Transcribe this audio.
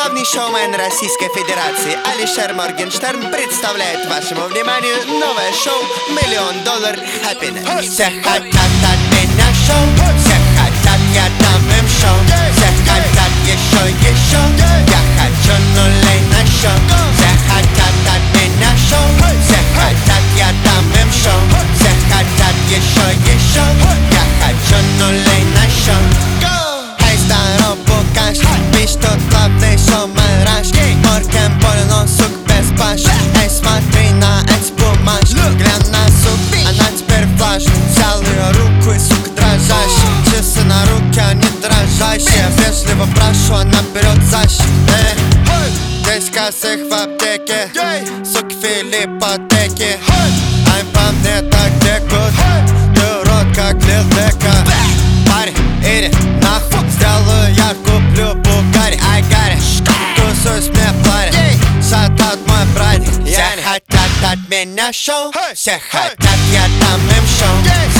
Главный шоумен Российской Федерации Алишер Моргенштерн представляет вашему вниманию новое шоу $1 000 000 Happiness. Все хотят от меня шоу, все хотят, я дам им шоу. Все хотят еще, я хочу нулей на счет. Все хотят от меня шоу, все хотят, я дам им шоу. Все хотят еще, я хочу нулей на счет. Эй, здоров, букаш, бич тут главный шоумен Раш. Морген больно, сук без баш. Эй, смотри на экспумаж, глянь на сук, она теперь флаш. Взял ее руку и сук дрожащий. Часы на руке, они дрожащие. Вежливо прошу, она берет защит. Здесь косых в аптеке, суки филиппотеки. Ай, по мне так текут, ты урод как Лил Дека. Парень, иди нахуй, сделаю я, куплю Бугари. Ай, Гарри, тусуюсь мне в паре, шатаут мой братик. Все хотят от меня шоу, все хотят, я дам им шоу.